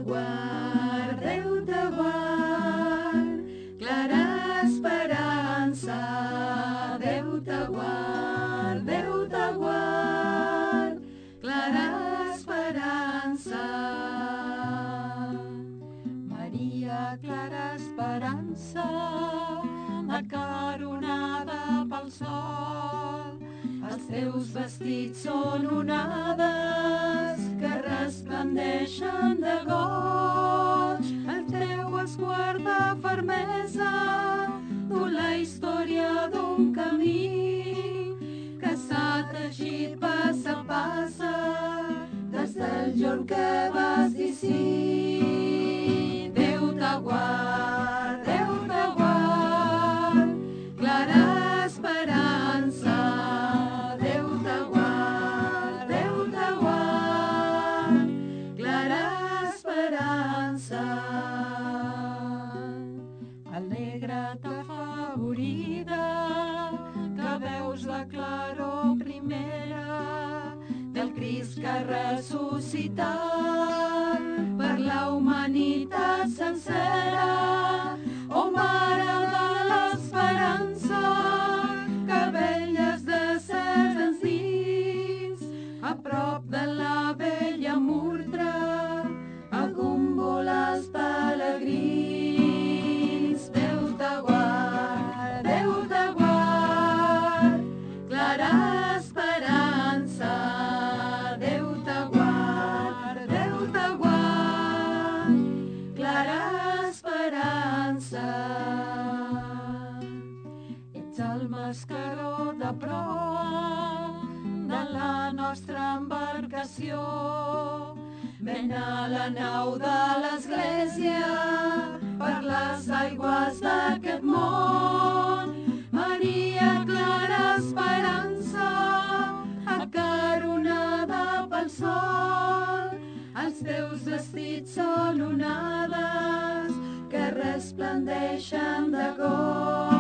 guard, Déu te guard, clara esperança. Déu te guard, Déu te guard, clara esperança. Maria, clara esperança, acaronada pel sol, els teus vestits són onades que resplendeixen de goig. El teu esguard de fermesa du la història d'un camí que s'ha teixit pas a pas des del jorn que vas dir sí. Déu te guard, Déu te guard, clara esperança. Déu te guard, Déu te guard, clara esperança. Alegra't afavorida, que veus la claror primera del Crist que ha ressuscitat per la humanitat sencera. Oh, Mare de l'esperança, que velles de cels ens dins, a prop de la vella murtra, a gúmbola els pelegrins. Déu te guard, Déu te guard, clara esperança. Déu te guard, Déu te guard, clara esperança. Ets el mascaró de proa de la nostra embarcació. Mena la nau de l'església per les aigües d'aquest món. Maria, clara esperança, acaronada pel sol, els teus vestits són onades que resplendeixen de goig.